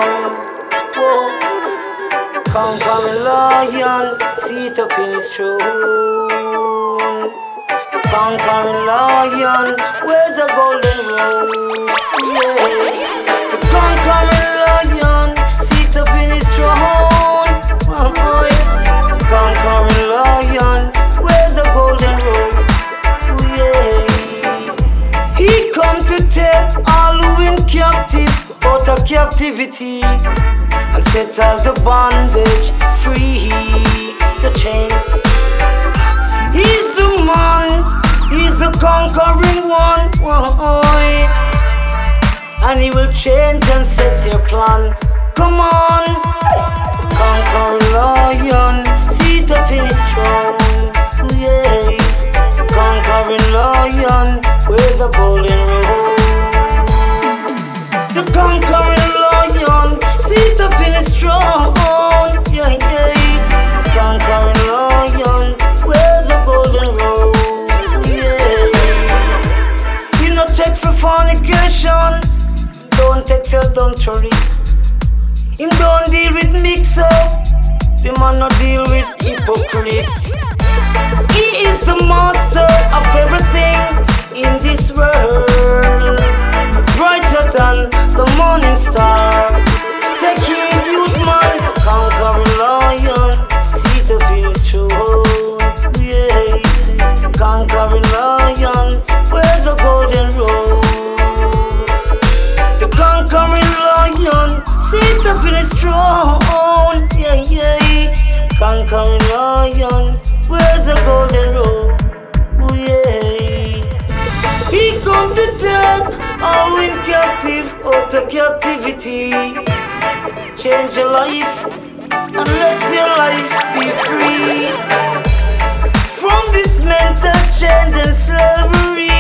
Whoa. Conquering lion, seat up in his throne. The conquering lion wears a golden robe. Yeah. The conquering lion, seat up in his throne. Oh, conquering lion wears a golden robe. Oh, yeah. He come to take all who in captive out of captivity and set all the bondage free, the chain. He's the man, he's the conquering one, and he will change and set your plan. Come on, conquering lion, seat up in his throne. Yeah, conquering lion with a golden robe. The conquering lion, sit up in his throne. Yeah, yeah. Conquering lion, wears a golden robe. Yeah. He no check for fornication, don't take for adultery. Him don't deal with mix up, the man no deal with hypocrite. He is the master of everything in this world. It's brighter than the morning star. Take heed, youth man, conquering lion, seat up in his throne. Yeah, conquering lion, wears a golden robe. The conquering lion, seat up in his throne. Yeah, yeah, conquering lion, wears a golden robe. Oh yeah. He come to take all in captive out of captivity. Change your life and let your life be free from this mental change and slavery.